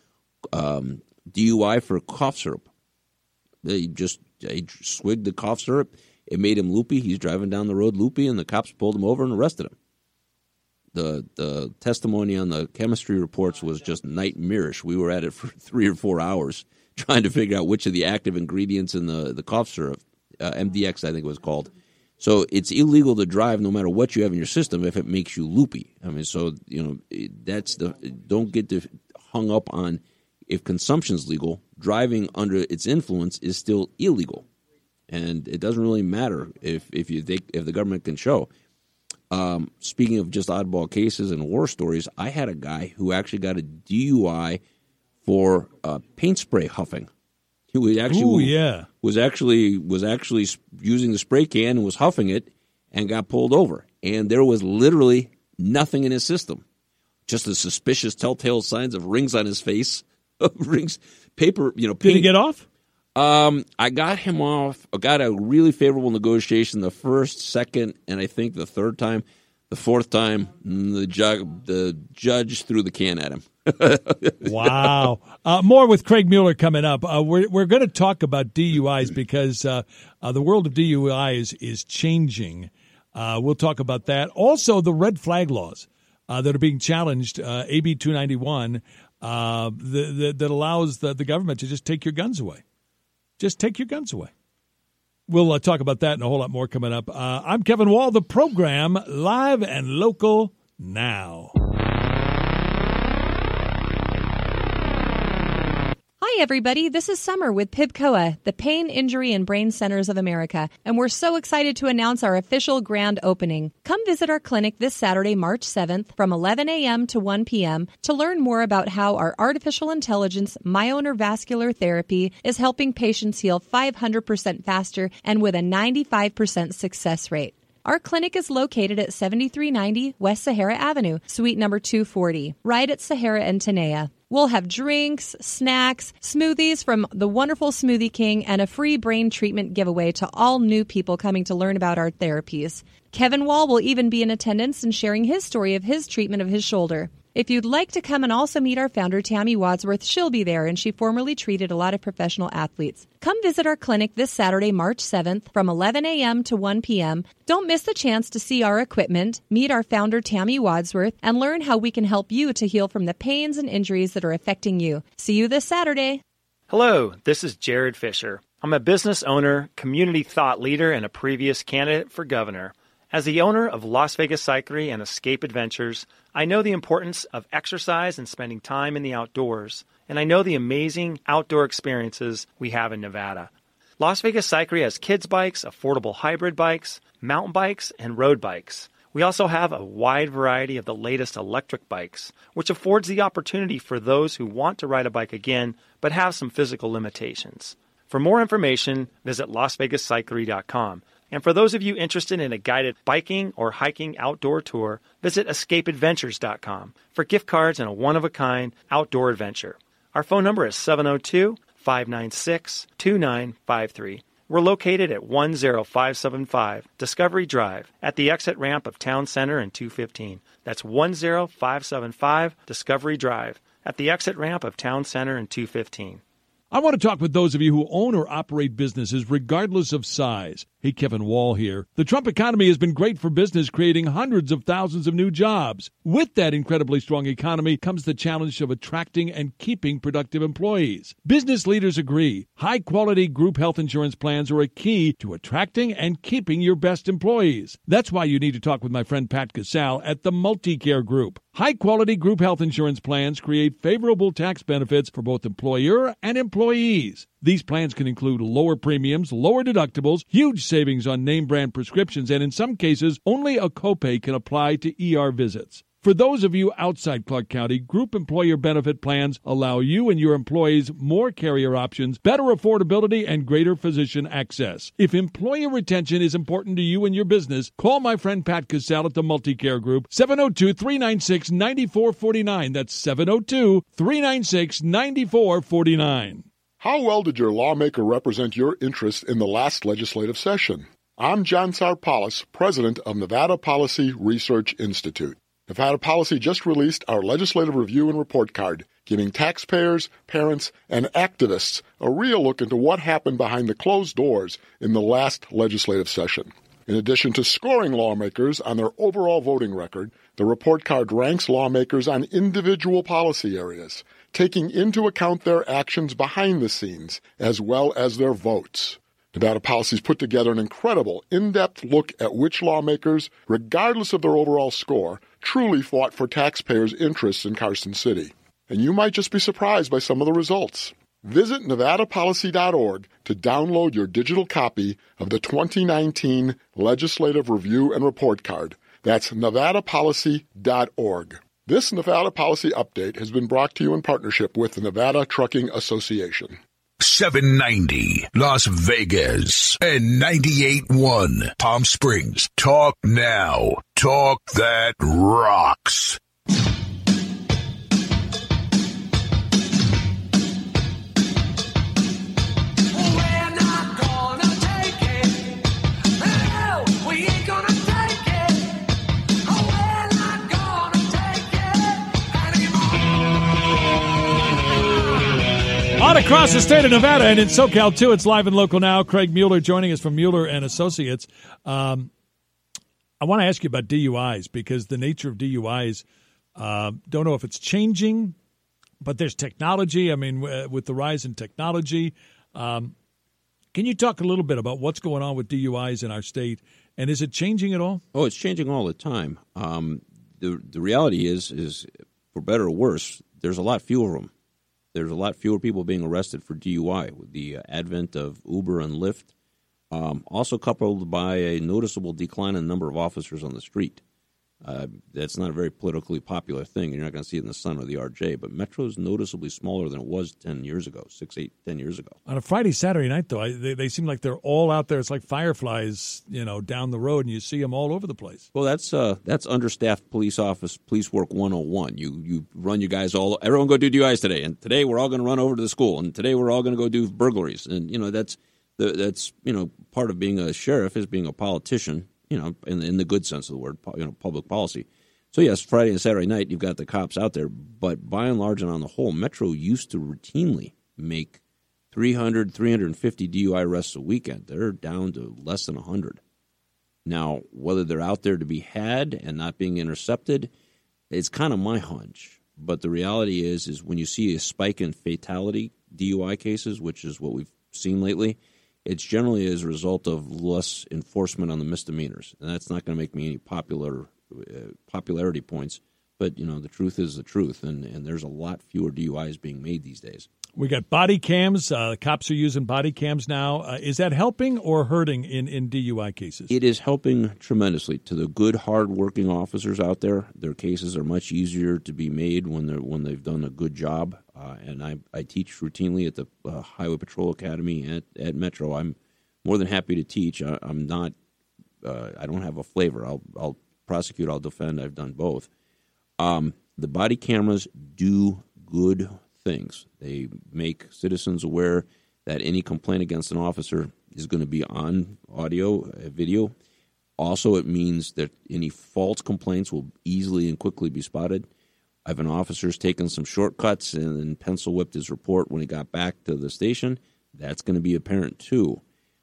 [SPEAKER 3] DUI for cough syrup. He swigged the cough syrup. It made him loopy. He's driving down the road loopy, and the cops pulled him over and arrested him. The testimony on the chemistry reports was just nightmarish. We were at it for 3 or 4 hours trying to figure out which of the active ingredients in the cough syrup, MDX I think it was called. So it's illegal to drive no matter what you have in your system if it makes you loopy. I mean, so don't get hung up on if consumption's legal, driving under its influence is still illegal. And it doesn't really matter if the government can show. Speaking of just oddball cases and war stories, I had a guy who actually got a DUI for paint spray huffing. He was actually was actually using the spray can and was huffing it and got pulled over. And there was literally nothing in his system, just the suspicious telltale signs of rings on his face, rings, paper. Paint.
[SPEAKER 1] Did he get off?
[SPEAKER 3] I got him off. I got a really favorable negotiation the first, second, and I think the third time. The fourth time, the judge threw the can at him.
[SPEAKER 1] Wow. More with Craig Mueller coming up. We're going to talk about DUIs because the world of DUI is changing. We'll talk about that. Also, the red flag laws that are being challenged, AB 291, that allows the government to just take your guns away. Just take your guns away. We'll talk about that and a whole lot more coming up. I'm Kevin Wall, the program live and local now.
[SPEAKER 5] Hi, everybody. This is Summer with PIBCOA, the Pain, Injury, and Brain Centers of America, and we're so excited to announce our official grand opening. Come visit our clinic this Saturday, March 7th from 11 a.m. to 1 p.m. to learn more about how our artificial intelligence myoneurovascular therapy is helping patients heal 500% faster and with a 95% success rate. Our clinic is located at 7390 West Sahara Avenue, suite number 240, right at Sahara and Tenaya. We'll have drinks, snacks, smoothies from the wonderful Smoothie King, and a free brain treatment giveaway to all new people coming to learn about our therapies. Kevin Wall will even be in attendance and sharing his story of his treatment of his shoulder. If you'd like to come and also meet our founder, Tammy Wadsworth, she'll be there, and she formerly treated a lot of professional athletes. Come visit our clinic this Saturday, March 7th from 11 a.m. to 1 p.m. Don't miss the chance to see our equipment, meet our founder, Tammy Wadsworth, and learn how we can help you to heal from the pains and injuries that are affecting you. See you this Saturday.
[SPEAKER 6] Hello, this is Jared Fisher. I'm a business owner, community thought leader, and a previous candidate for governor. As the owner of Las Vegas Cyclery and Escape Adventures, I know the importance of exercise and spending time in the outdoors, and I know the amazing outdoor experiences we have in Nevada. Las Vegas Cyclery has kids bikes, affordable hybrid bikes, mountain bikes, and road bikes. We also have a wide variety of the latest electric bikes, which affords the opportunity for those who want to ride a bike again but have some physical limitations. For more information, visit LasVegasCyclery.com. And for those of you interested in a guided biking or hiking outdoor tour, visit EscapeAdventures.com for gift cards and a one-of-a-kind outdoor adventure. Our phone number is 702-596-2953. We're located at 10575 Discovery Drive at the exit ramp of Town Center and 215. That's 10575 Discovery Drive at the exit ramp of Town Center and 215.
[SPEAKER 1] I want to talk with those of you who own or operate businesses regardless of size. Hey, Kevin Wall here. The Trump economy has been great for business, creating hundreds of thousands of new jobs. With that incredibly strong economy comes the challenge of attracting and keeping productive employees. Business leaders agree. High-quality group health insurance plans are a key to attracting and keeping your best employees. That's why you need to talk with my friend Pat Casale at the MultiCare Group. High-quality group health insurance plans create favorable tax benefits for both employer and employees. These plans can include lower premiums, lower deductibles, huge savings on name-brand prescriptions, and in some cases, only a copay can apply to ER visits. For those of you outside Clark County, group employer benefit plans allow you and your employees more carrier options, better affordability, and greater physician access. If employer retention is important to you and your business, call my friend Pat Casale at the MultiCare Group, 702-396-9449. That's 702-396-9449.
[SPEAKER 7] How well did your lawmaker represent your interests in the last legislative session? I'm John Sarpalis, president of Nevada Policy Research Institute. Nevada Policy just released our Legislative Review and Report Card, giving taxpayers, parents, and activists a real look into what happened behind the closed doors in the last legislative session. In addition to scoring lawmakers on their overall voting record, the report card ranks lawmakers on individual policy areas, taking into account their actions behind the scenes as well as their votes. Nevada Policy's put together an incredible, in-depth look at which lawmakers, regardless of their overall score, truly fought for taxpayers' interests in Carson City. And you might just be surprised by some of the results. Visit NevadaPolicy.org to download your digital copy of the 2019 Legislative Review and Report Card That's nevadapolicy.org. This Nevada Policy Update has been brought to you in partnership with the Nevada Trucking Association.
[SPEAKER 12] 790 Las Vegas and 98.1 Palm Springs. Talk now. Talk that rocks.
[SPEAKER 1] On across the state of Nevada and in SoCal, too, it's live and local now. Craig Mueller joining us from Mueller and Associates. I want to ask you about DUIs because the nature of DUIs, don't know if it's changing, but there's technology. I mean, with the rise in technology, can you talk a little bit about what's going on with DUIs in our state, and is it changing at all?
[SPEAKER 3] Oh, it's changing all the time. The reality is for better or worse, there's a lot fewer of them. There's a lot fewer people being arrested for DUI with the advent of Uber and Lyft, also coupled by a noticeable decline in the number of officers on the street. That's not a very politically popular thing. You're not going to see it in the Sun or the RJ, but Metro is noticeably smaller than it was 10 years ago, 10 years ago.
[SPEAKER 1] On a Friday, Saturday night, though, they seem like they're all out there. It's like fireflies, down the road, and you see them all over the place.
[SPEAKER 3] Well, that's understaffed police work 101. You run your guys everyone go do DUIs today, and today we're all going to run over to the school, and today we're all going to go do burglaries. And, that's part of being a sheriff is being a politician. In the good sense of the word, public policy. So, yes, Friday and Saturday night, you've got the cops out there. But by and large and on the whole, Metro used to routinely make 300, 350 DUI arrests a weekend. They're down to less than 100. Now, whether they're out there to be had and not being intercepted, it's kind of my hunch. But the reality is when you see a spike in fatality DUI cases, which is what we've seen lately, it's generally as a result of less enforcement on the misdemeanors. And that's not going to make me any popularity points. But, the truth is the truth, and there's a lot fewer DUIs being made these days.
[SPEAKER 1] We got body cams. Cops are using body cams now. Is that helping or hurting in DUI cases?
[SPEAKER 3] It is helping tremendously. To the good, hard-working officers out there, their cases are much easier to be made when they've done a good job. And I teach routinely at the Highway Patrol Academy at Metro. I'm more than happy to teach. I'm not. I don't have a flavor. I'll prosecute. I'll defend. I've done both. The body cameras do good things. They make citizens aware that any complaint against an officer is going to be on audio, video. Also, it means that any false complaints will easily and quickly be spotted. If an officer's taken some shortcuts and then pencil whipped his report when he got back to the station, that's going to be apparent too.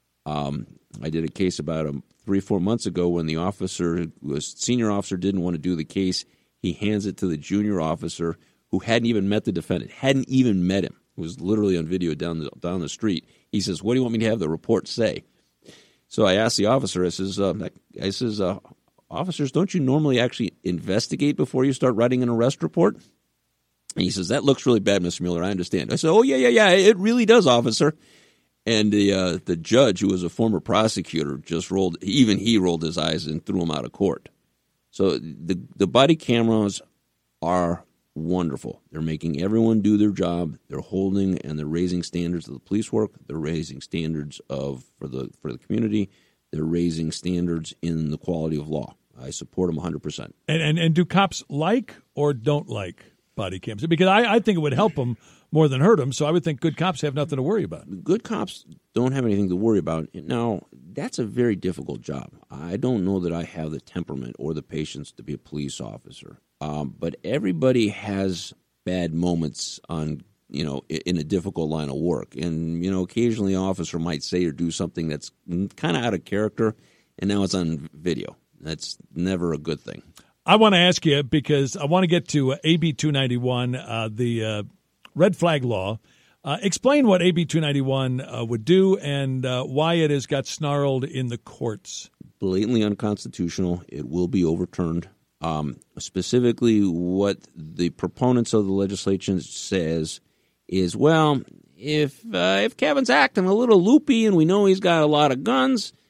[SPEAKER 3] I did a case about 3-4 months ago when the senior officer didn't want to do the case. He hands it to the junior officer who hadn't even met the defendant, hadn't even met him. It was literally on video down the street. He says, "What do you want me to have the report say?" So I asked the officer, I says, "Officers, don't you normally actually investigate before you start writing an arrest report?" And he says, "That looks really bad, Mr. Mueller. I understand." I said, "Oh, yeah, it really does, officer." And the judge, who was a former prosecutor, rolled his eyes and threw him out of court. So the body cameras are wonderful. They're making everyone do their job. They're holding and they're raising standards of the police work. They're raising standards for the community. They're raising standards in the quality of law. I support them 100%.
[SPEAKER 1] And do cops like or don't like body cams? Because I think it would help them more than hurt them, so I would think good cops have nothing to worry about.
[SPEAKER 3] Good cops don't have anything to worry about. Now, that's a very difficult job. I don't know that I have the temperament or the patience to be a police officer. But everybody has bad moments in a difficult line of work. And, occasionally an officer might say or do something that's kind of out of character, and now it's on video. That's never a good thing.
[SPEAKER 1] I want to ask you, because I want to get to AB 291, the red flag law. Explain what AB 291 would do and why it has got snarled in the courts.
[SPEAKER 3] Blatantly unconstitutional. It will be overturned. Specifically, what the proponents of the legislation says is, if Kevin's acting a little loopy and we know he's got a lot of guns,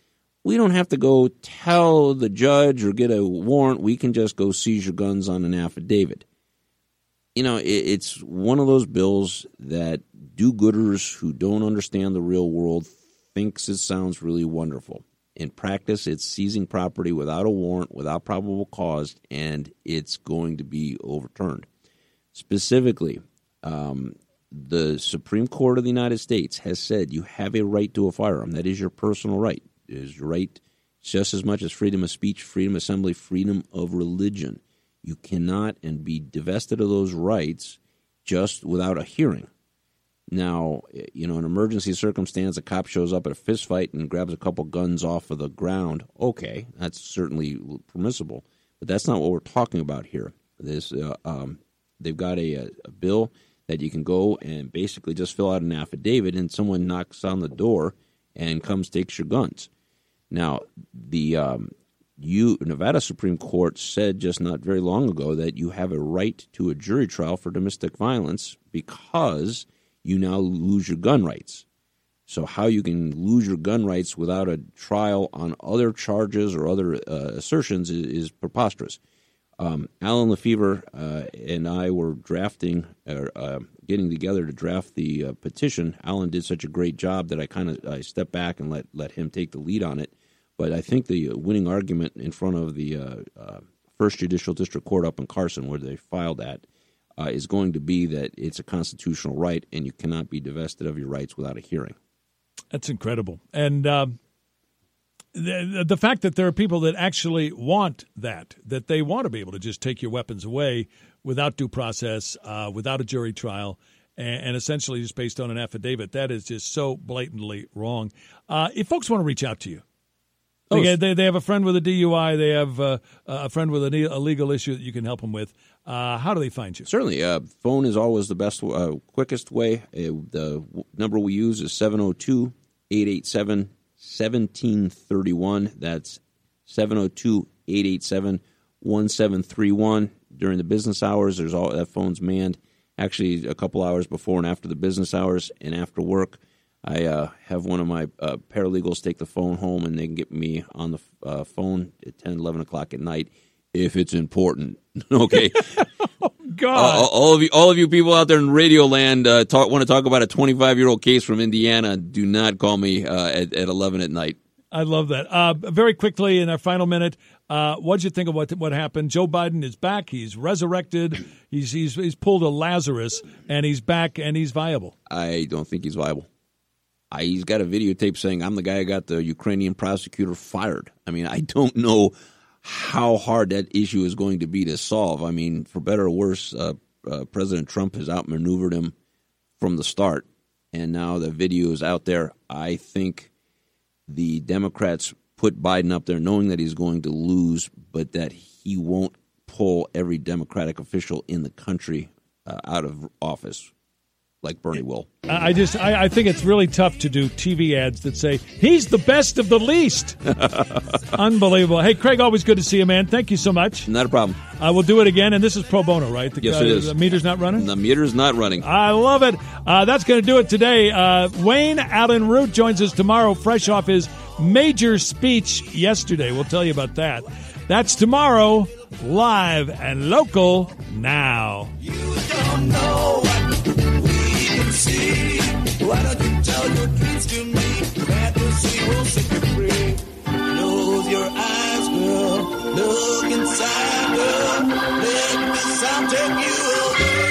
[SPEAKER 3] we don't have to go tell the judge or get a warrant. We can just go seize your guns on an affidavit. You know, it's one of those bills that do-gooders who don't understand the real world thinks it sounds really wonderful. In practice, it's seizing property without a warrant, without probable cause, and it's going to be overturned. Specifically, the Supreme Court of the United States has said you have a right to a firearm. That is your personal right. It is your right just as much as freedom of speech, freedom of assembly, freedom of religion. You cannot and be divested of those rights just without a hearing. Now, you know, an emergency circumstance, a cop shows up at a fist fight and grabs a couple guns off of the ground. Okay, that's certainly permissible, but that's not what we're talking about here. This, they've got a bill that you can go and basically just fill out an affidavit, and someone knocks on the door and comes, takes your guns. Now, the Nevada Supreme Court said just not very long ago that you have a right to a jury trial for domestic violence because you now lose your gun rights. So how you can lose your gun rights without a trial on other charges or other assertions is preposterous. Alan Lefevre and I were getting together to draft the petition. Alan did such a great job that I stepped back and let him take the lead on it. But I think the winning argument in front of the First Judicial District Court up in Carson, where they filed that, is going to be that it's a constitutional right and you cannot be divested of your rights without a hearing.
[SPEAKER 1] That's incredible. And the fact that there are people that actually want that they want to be able to just take your weapons away without due process, without a jury trial, and essentially just based on an affidavit, that is just so blatantly wrong. If folks want to reach out to you, they have a friend with a DUI, they have a friend with a legal issue that you can help them with, how do they find you?
[SPEAKER 3] Certainly. Phone is always the best, quickest way. The number we use is 702-887-1731. That's 702-887-1731. During the business hours, that phone's manned. Actually, a couple hours before and after the business hours and after work, I have one of my paralegals take the phone home, and they can get me on the phone at 10, 11 o'clock at night if it's important. Okay.
[SPEAKER 1] Oh, God.
[SPEAKER 3] All of you people out there in Radio Land want to talk about a 25-year-old case from Indiana, do not call me at 11 at night.
[SPEAKER 1] I love that. Very quickly, in our final minute, what did you think of what happened? Joe Biden is back. He's resurrected. He's pulled a Lazarus, and he's back, and he's viable.
[SPEAKER 3] I don't think he's viable. He's got a videotape saying, I'm the guy who got the Ukrainian prosecutor fired. I mean, I don't know how hard that issue is going to be to solve. I mean, for better or worse, President Trump has outmaneuvered him from the start, and now the video is out there. I think the Democrats put Biden up there knowing that he's going to lose, but that he won't pull every Democratic official in the country out of office like Bernie will.
[SPEAKER 1] I think it's really tough to do TV ads that say, he's the best of the least. Unbelievable. Hey, Craig, always good to see you, man. Thank you so much.
[SPEAKER 3] Not a problem.
[SPEAKER 1] We'll do it again, and this is pro bono, right?
[SPEAKER 3] Yes, it is.
[SPEAKER 1] The meter's not running?
[SPEAKER 3] The meter's not running.
[SPEAKER 1] I love it. That's going to do it today. Wayne Allen Root joins us tomorrow, fresh off his major speech yesterday. We'll tell you about that. That's tomorrow, live and local now.
[SPEAKER 4] You don't know what we can see. Why don't you tell your dreams to me? Fantasy will set you free. Close your eyes, girl. Look inside, girl. Let the sound take you away.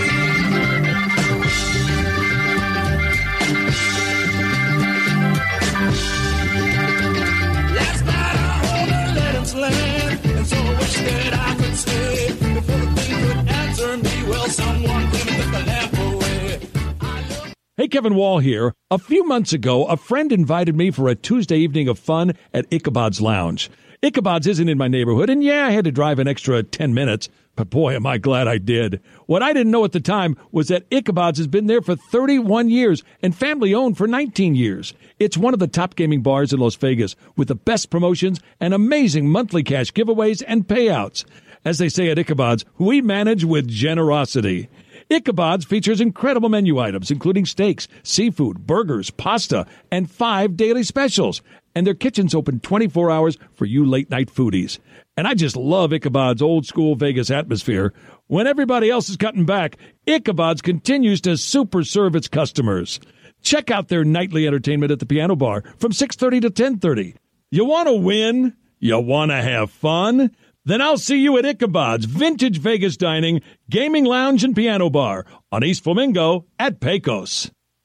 [SPEAKER 4] Last night I hold a Lennox land, and so I wish that I could stay. Before the thing could answer me, well, someone came and took the lamp away.
[SPEAKER 1] Hey, Kevin Wall here. A few months ago, a friend invited me for a Tuesday evening of fun at Ichabod's Lounge. Ichabod's isn't in my neighborhood, and yeah, I had to drive an extra 10 minutes, but boy, am I glad I did. What I didn't know at the time was that Ichabod's has been there for 31 years and family-owned for 19 years. It's one of the top gaming bars in Las Vegas with the best promotions and amazing monthly cash giveaways and payouts. As they say at Ichabod's, we manage with generosity. Ichabod's features incredible menu items, including steaks, seafood, burgers, pasta, and 5 daily specials. and their kitchen's open 24 hours for you late-night foodies. And I just love Ichabod's old-school Vegas atmosphere. When everybody else is cutting back, Ichabod's continues to super serve its customers. Check out their nightly entertainment at the Piano Bar from 6:30 to 10:30. You want to win? You want to have fun? Then I'll see you at Ichabod's Vintage Vegas Dining, Gaming Lounge, and Piano Bar on East Flamingo at Pecos.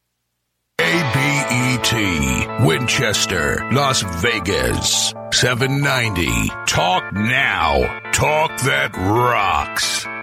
[SPEAKER 12] ABET, Winchester, Las Vegas, 790. Talk now. Talk that rocks.